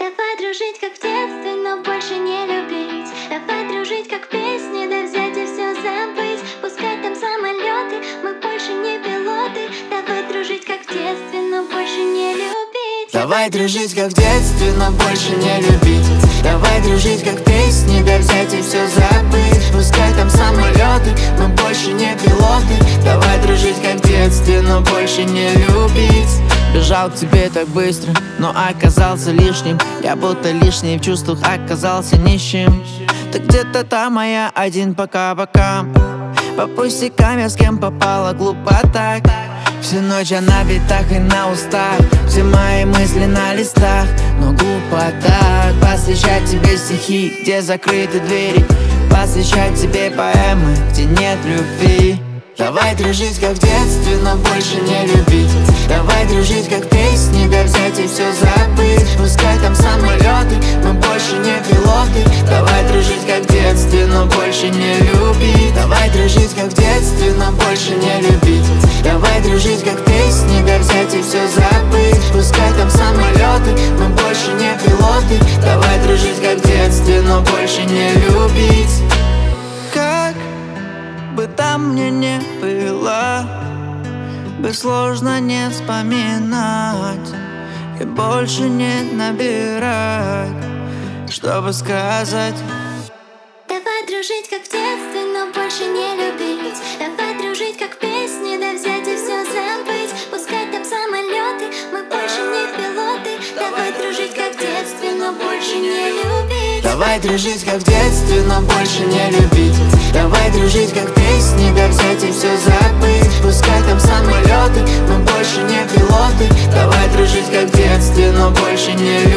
Давай дружить, как в детстве, но больше не любить. Давай дружить, как песни, да взять и все забыть. Пускай там самолеты, мы больше не пилоты. Давай дружить, как в детстве, но больше не любить. Давай дружить, как в детстве, но больше не любить. Давай дружить, как песни, да взять и все забыть. Пускай там самолеты, мы больше не пилоты. Давай дружить, как в детстве, но больше не любить. Бежал к тебе так быстро, но оказался лишним. Я будто лишний в чувствах оказался нищим. Ты где-то там, моя один пока-пока. По пустякам я с кем попала, глупо так. Всю ночь я на битах и на устах. Все мои мысли на листах. Но глупо так посвящать тебе стихи, где закрыты двери. Посвящать тебе поэмы, где нет любви. Давай дружить, как в детстве, но больше не любить. Давай дружить, как песни, да взять и все забыть. Пускай там самолеты, мы больше не пилоты. Давай дружить, как в детстве, но больше не любить. Давай дружить, как в детстве, но больше не любить. Давай дружить, как песни, да взять и все забыть. Пускай там самолеты, мы больше не пилоты. Давай дружить, как в детстве, но больше не любить. Как бы там мне не было, бы сложно не вспоминать и больше не набирать, чтобы сказать. Давай дружить, как в детстве, но больше не любить. Давай дружить, как песни, да взять и все забыть. Пускай там самолеты, мы больше не пилоты. Давай дружить, как в детстве, но больше не любить. Давай дружить, как в детстве, но больше не любить. Давай дружить, как песни, да взять и все забыть. Пускай там самолеты, мы больше не пилоты. Давай дружить, как в детстве, но больше не любить.